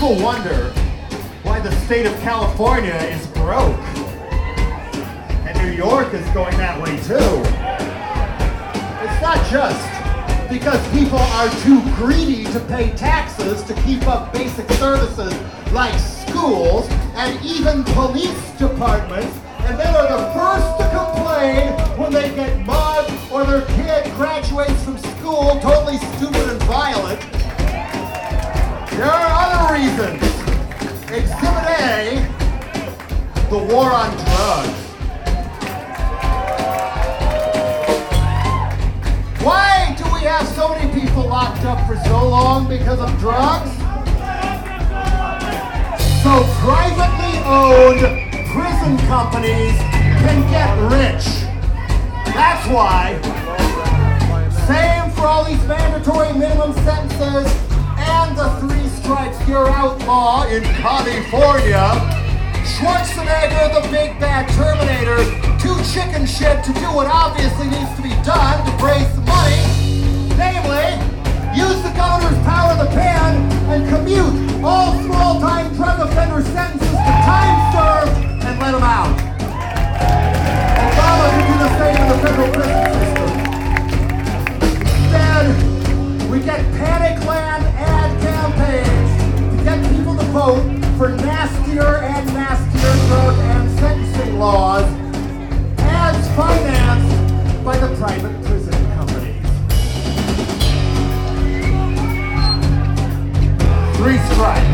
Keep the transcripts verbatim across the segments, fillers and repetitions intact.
People wonder why the state of California is broke. And New York is going that way too. It's not just because people are too greedy to pay taxes to keep up basic services like schools and even police departments, and they are the first to complain when they get mugged or their kid graduates from school totally stupid and violent. There are other reasons. Exhibit A, the war on drugs. Why do we have so many people locked up for so long because of drugs? So privately owned prison companies can get rich. That's why. Same for all these mandatory minimum sentences and the three strikes you're outlaw in California. Schwarzenegger, the big bad Terminator, too chicken shit to do what obviously needs to be done to raise the money. Namely, use the governor's power of the pen and commute all small-time drug offender sentences to time served and let them out. Obama could do the same in the federal prison system. Instead, we get panic land ad campaigns to get people to vote for nastier and nastier drug and sentencing laws, ads financed by the private prison companies. Three strikes.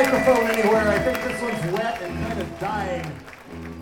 microphone anywhere. I think this one's wet and kind of dying.